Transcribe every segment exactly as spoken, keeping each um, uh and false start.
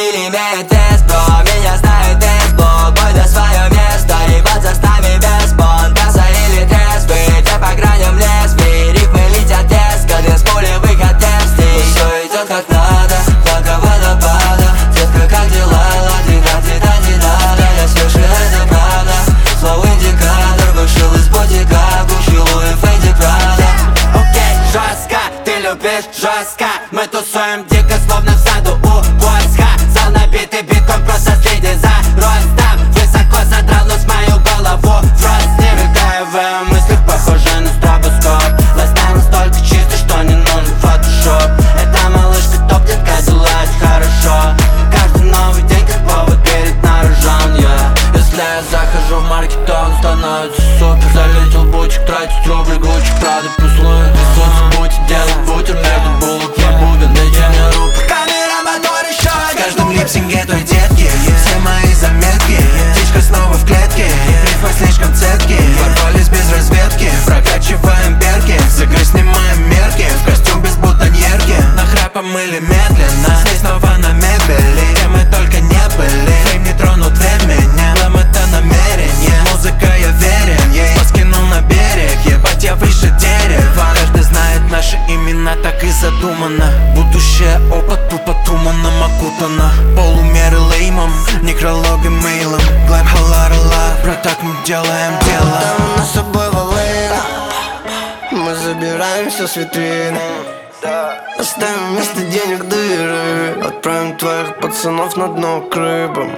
стиль имеет тест, бро. Меня знает тест-блок, бой до свое место. Ебаться с нами без понтаса или трезвый. Ты по граням лезвий, рифмы летят резко. Без пули выход темстей. Все идет как надо, только водопада. Детка, как дела? Ла-ти-да-ти-да-ти-да-да. Я слышу, это правда. Слово индикатор вышел из ботика. Гуччи, Луи, Фенди, Прада. Окей, жестко, ты любишь жестко. Мы тусуем дико, словно в саду у войска. Зал набитый битком, просто следи за ростом. Высоко задрал нос мою голову в рост. Не мигая в мыслях, похоже на стробоскоп. Лайфстайл настолько чистый, что не нужен фотошоп. Эта малышка топ, детка, делает хорошо. Каждый новый день как повод перед на рожон, yeah. Если я захожу в маркет, то он становится супер. Залетел бутик, тратить рубли, Гуччи, Прада, плюслует. Рисуется бутик, делает бутер между булок. Я бубен, дайте мне руку. Камера, мотор, еще. В каждом липсинге той детки все мои заметки. Птичка снова в клетке, рифмы слишком цепки. Ворвались без разведки, прокачиваем перки. С игры снимаем мерки, в костюм без бутоньерки. Нахрапом или медленно, здесь снова на мебели. Где мы только не были, фейм не тронут времени. Нам это намерение, музыка я верен. Я ее скинул на берег, ебать я выше дерева. Каждый знает наши имена, так и задумано. Будущее опыт тупо туманом окутано. Полумеры леймом, некрологи мейлом. Глэм халарала, бро, так мы делаем дело. Там на собой волына, мы забираем все с витрин. Оставим вместо денег дыры. Отправим твоих пацанов на дно к рыбам.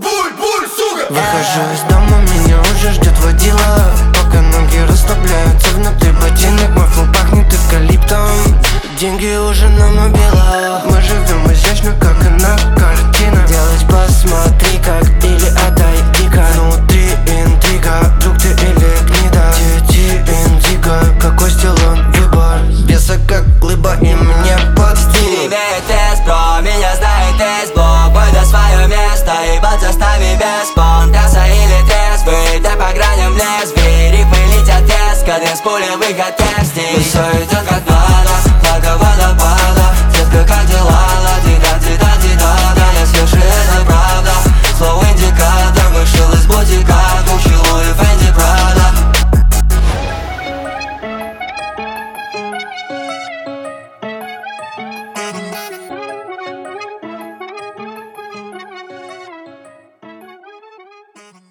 Выхожу из дома, меня уже ждет водила. Пока ноги расслабляются внутри ботинок. Мой флоу пахнет эвкалиптом. Деньги уже на мобилах. Мы живем изящно, как и на картинах. Делать посмотри как, или отойди-ка. Внутри интрига, друг ты или гнида. Дети индиго, какой стил он выбор. Беса как глыба и мне под Стиль стиль. имеет тест, бро. Меня знает тест-блок. Бой до свое место. Ебаться с нами без понтаса или трезвый. Ты по граням лезвий, рифмы летят резко. Без пули выход темстей. Все идет как надо,